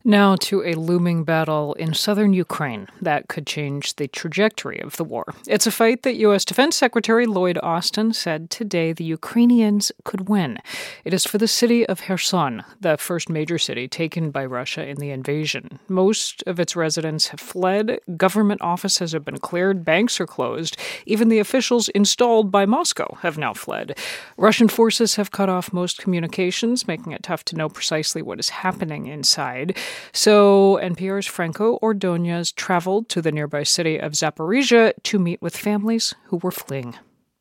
Now to a looming battle in southern Ukraine that could change the trajectory of the war. It's a fight that U.S. Defense Secretary Lloyd Austin said today the Ukrainians could win. It is for the city of Kherson, the first major city taken by Russia in the invasion. Most of its residents have fled, government offices have been cleared, banks are closed. Even the officials installed by Moscow have now fled. Russian forces have cut off most communications, making it tough to know precisely what is happening inside. So NPR's Franco Ordonez traveled to the nearby city of Zaporizhia to meet with families who were fleeing.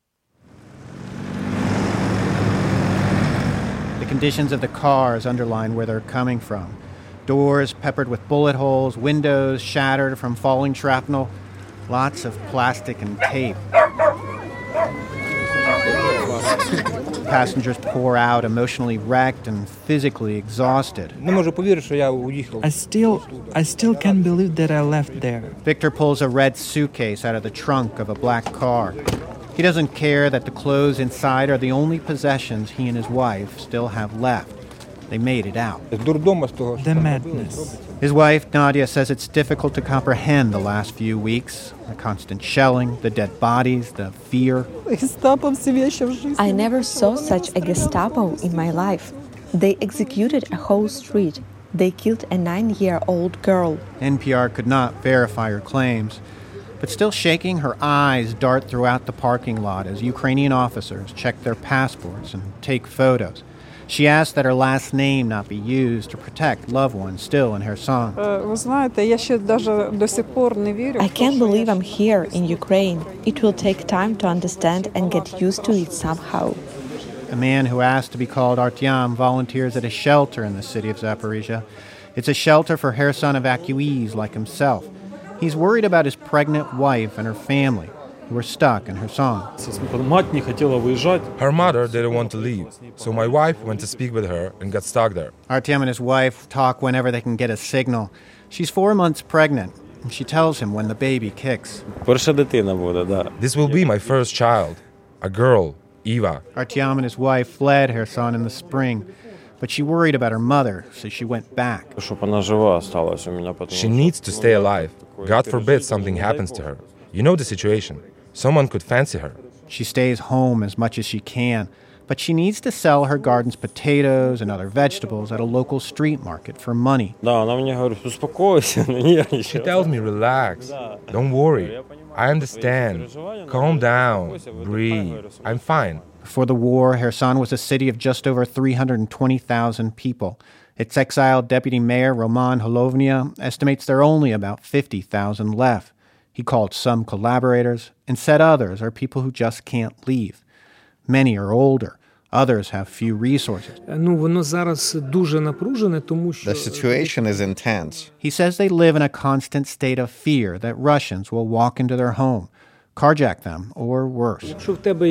The conditions of the cars underline where they're coming from. Doors peppered with bullet holes, windows shattered from falling shrapnel, lots of plastic and tape. Passengers pour out, emotionally wrecked and physically exhausted. I still can't believe that I left there. Victor pulls a red suitcase out of the trunk of a black car. He doesn't care that the clothes inside are the only possessions he and his wife still have left. They made it out. The madness. His wife, Nadia, says it's difficult to comprehend the last few weeks. The constant shelling, the dead bodies, the fear. I never saw such a Gestapo in my life. They executed a whole street. They killed a 9-year-old girl. NPR could not verify her claims, but still shaking, her eyes dart throughout the parking lot as Ukrainian officers check their passports and take photos. She asked that her last name not be used to protect loved ones still in Kherson. I can't believe I'm here in Ukraine. It will take time to understand and get used to it somehow. A man who asked to be called Artyom volunteers at a shelter in the city of Zaporizhia. It's a shelter for Kherson evacuees like himself. He's worried about his pregnant wife and her family, who were stuck in Kherson. Her mother didn't want to leave, so my wife went to speak with her and got stuck there. Artyom and his wife talk whenever they can get a signal. She's 4 months pregnant, and she tells him when the baby kicks. This will be my first child, a girl, Eva. Artyom and his wife fled Kherson in the spring, but she worried about her mother, so she went back. She needs to stay alive. God forbid something happens to her. You know the situation. Someone could fancy her. She stays home as much as she can, but she needs to sell her garden's potatoes and other vegetables at a local street market for money. She tells me, relax, don't worry, I understand, calm down, breathe, I'm fine. Before the war, Kherson was a city of just over 320,000 people. Its exiled deputy mayor, Roman Holovnia, estimates there are only about 50,000 left. He called some collaborators and said others are people who just can't leave. Many are older. Others have few resources. The situation is intense. He says they live in a constant state of fear that Russians will walk into their home, carjack them, or worse. If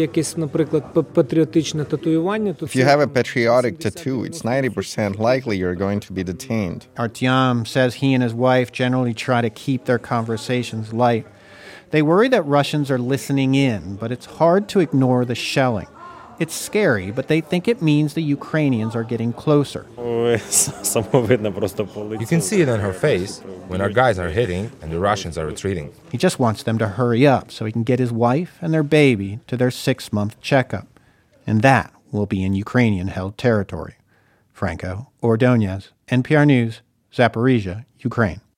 you have a patriotic tattoo, it's 90% likely you're going to be detained. Artyom says he and his wife generally try to keep their conversations light. They worry that Russians are listening in, but it's hard to ignore the shelling. It's scary, but they think it means the Ukrainians are getting closer. You can see it on her face when our guys are hitting and the Russians are retreating. He just wants them to hurry up so he can get his wife and their baby to their 6-month checkup. And that will be in Ukrainian-held territory. Franco Ordonez, NPR News, Zaporizhia, Ukraine.